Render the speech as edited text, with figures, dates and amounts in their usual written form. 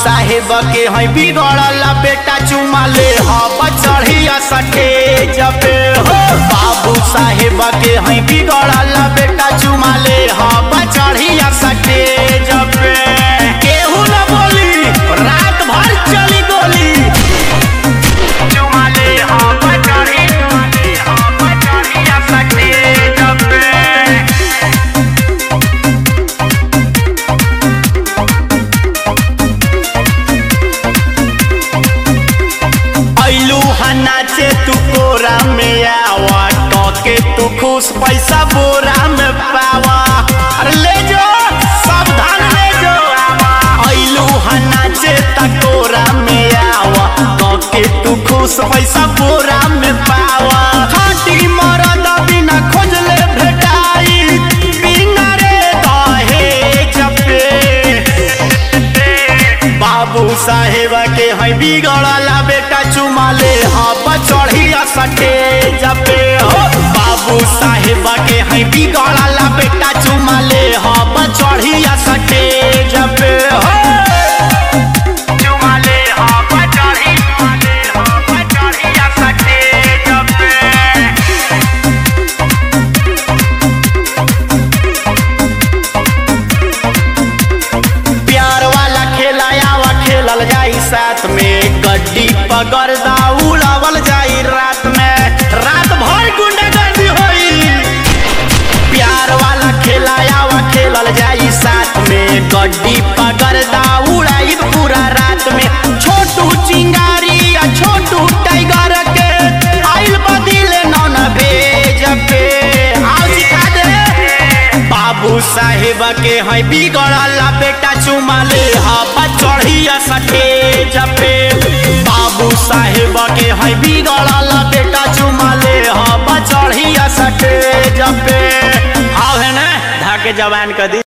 साहेब के है बिगड़ल बेटा चुमा ले हब चढ़िया सटेज पे हो। बाबू साहेब के है बिगड़ल बेटा चुमा ले हब चढ़िया सटेज पे। केहू न बोली रात भर चली गोली चुमा ले हब चढ़िया सटेज पे। नाचे तू कोरा में आवा टोके तू खुश पैसा बोरा में पावा। अरे ले जो सावधान ले जो आइलू नाचे ता कोरा में आवा टोके तू खुश पैसा बोरा में पावा। खाटी मरद बिना खोजले भेटाई बिना रे दहेज पे। बाबू साहेब के है बिगड़ल बेटा चुमा ले हब चढ़िया सटेज पे हो। बाबू साहेब के है बिगड़ल बेटा चुमा ले हब चढ़िया सटेज पे हो। चुमा ले हब चढ़िया सटेज पे। प्यार वाला खेला आवा खेलल जाई साथ में गड्डी पकड़ उड़ावल जाई रात में रात भर गुंडागर्दी होई। प्यार वाला खेला आवा खेलल जाई साथ में गड्डी पकड़ उड़ाई पूरा रात में। छोटू चिंगारी या छोटू टाइगर के आइल बदिले नौन भेज पे आओ सिखा दे। बाबू साहेब के है बिगड़ल बेटा चुमा ले हब चढ़िया सटेज पे। बाबू साहेब के है बिगड़ल बेटा चुमा ले हब चढ़िया सटेज पे। आओ है ना धाके जवान कदी।